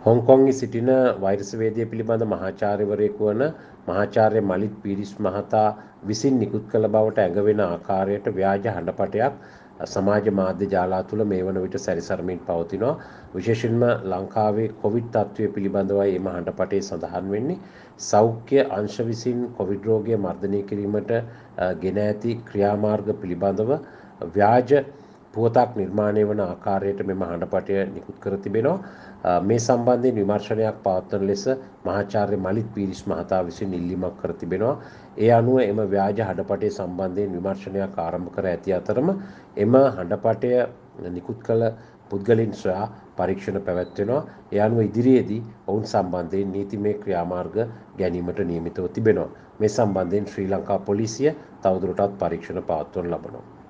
හොංකොංගි සිටින වෛරසවේදය පිළිබඳ මහාචාර්යවරයෙකු වන මහාචාර්ය මලිත් පීරිස් මහතා විසින් නිකුත් කළ බවට ඇඟවෙන ආකාරයට ව්‍යාජ හඬපටයක් සමාජ මාධ්‍ය ජාලා තුළ මේ වන විට සැරිසරමින් පවතිනවා. විශේෂයෙන්ම ලංකාවේ කොවිඩ් තත්ත්වය පිළිබඳවයි එම හඬපටේ සඳහන් වෙන්නේ. සෞඛ්‍ය අංශ විසින් කොවිඩ් රෝගය මර්ධනය කිරීමට ගෙන ඇති ක්‍රියාමාර්ග පිළිබඳව ව්‍යාජ පුවතක් නිර්මාණය වන ආකාරයට මෙම හඬපටය නිකුත් කර තිබෙනවා. මේ සම්බන්ධයෙන් විමර්ශනයක් පවත්වන ලෙස මහාචාර්ය මලිත් පීරිස් මහතා විසින් ඉල්ලීමක් කර තිබෙනවා. ඒ අනුව එම ව්‍යාජ හඬපටය සම්බන්ධයෙන් විමර්ශනයක් ආරම්භ කර ඇති අතරම එම හඬපටය නිකුත් කළ පුද්ගලින් සොයා පරීක්ෂණ පැවැත්වෙනවා. ඒ අනුව ඉදිරියේදී ඔවුන් සම්බන්ධයෙන් නීතිමය ක්‍රියාමාර්ග ගැනීමට නියමිතව තිබෙනවා. මේ සම්බන්ධයෙන් ශ්‍රී ලංකා පොලිසිය තවදුරටත් පරීක්ෂණ පවත්වනු ලබනවා.